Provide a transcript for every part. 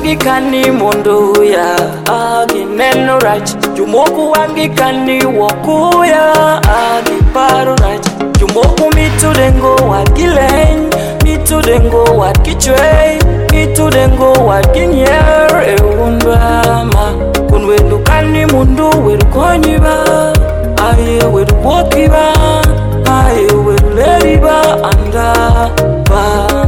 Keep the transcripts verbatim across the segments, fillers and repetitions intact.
wangi kani mondo ya agi neno rach jumoku wangi kani woku ya agi paro rach jumoku mitu dengo wakileng mitu dengo wakichwe mitu dengo wakinyer e undama kun wendu kani mundu weru konyiba aye weru wokiba aye weru leriba anda ba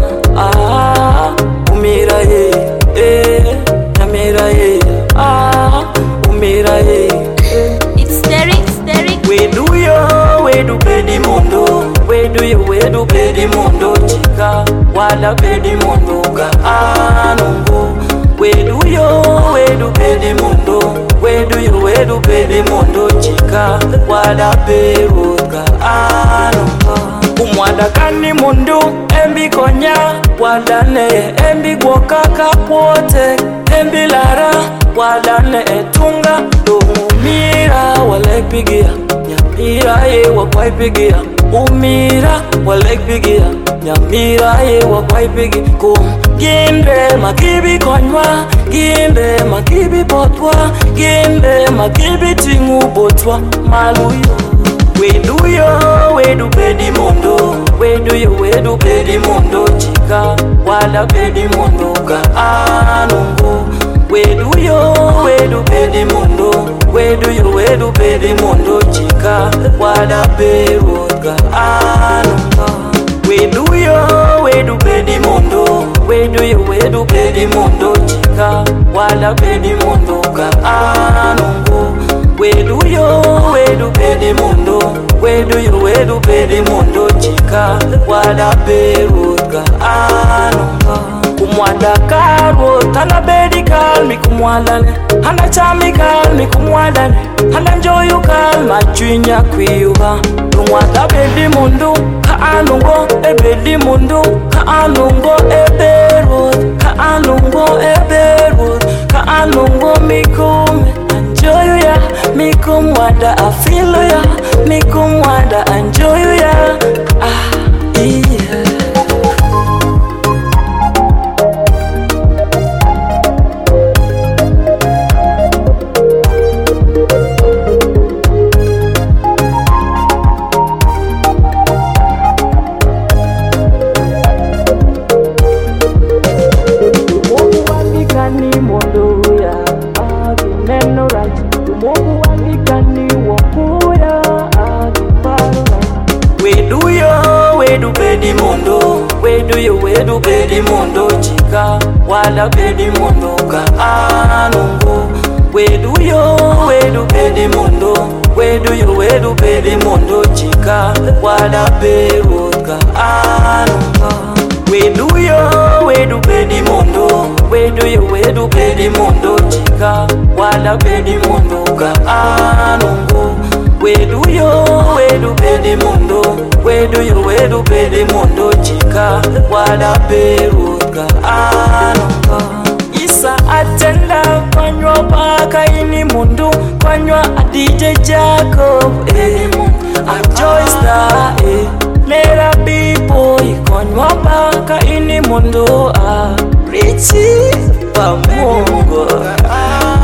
ah umira ye eh namira ye ah umira ye It's Derek, Derek. we do yo we do pedi mundo we do yo we do pedi mundo chika wala pedi mundo ga anungu we do yo we do pedi mundo we do yo we do pedi mundo chika wala peru ga anungu umwada kani mundu embi konya wadane embi gwokaka kwote embi lara wadane etunga umira wale pigia nyamira ye wakwai pigia umira wale pigia nyamira ye wakwai pigia kum gimbe makibi konywa gimbe makibi potwa gimbe makibi tingu botwa maluyo we do yo we do pedi mundo we do yo we do pedi mundo chika wala pedi mundo ga anungu we do yo we do pedi mundo we do yo we do pedi mundo chika wala peru ga anungu we do yo we do pedi mundo we do yo we do pedi mundo chika wala pedi mundo ga anungu we do yo we do pedi mundo we do yo we do pedi mundo chika wala peru ga anunga kumwada karo tana bedi kalmi kumwalane hana chami kalmi kumwadane hana njoyu kalma chwinya kwiyuba kumwada bedi mundo ka anungo e bedi mundo ka anungo e peru ka anungo e peru ka anungo mikume anjoyu ya mikumwada afilo ya mikumwada anjoyu ya ah yeah. We do yo we do pedi mundo chika wala pedi mundo ga anungu we do yo we do pedi mundo we do yo we do pedi mundo chika wala peru ga anungu we do yo we do pedi mundo we do yo we do pedi mundo chika wala pedi mundo ga anungu we do yo we do pedi mundo we do yo we do pedi mundo chika wala peru ga anunga isa atenda kwanywa paka ini mundu kwanywa D J Jacob eh I'm Joy Star eh Lera people kwanywa paka ini mundu ah Richie Pamungo ah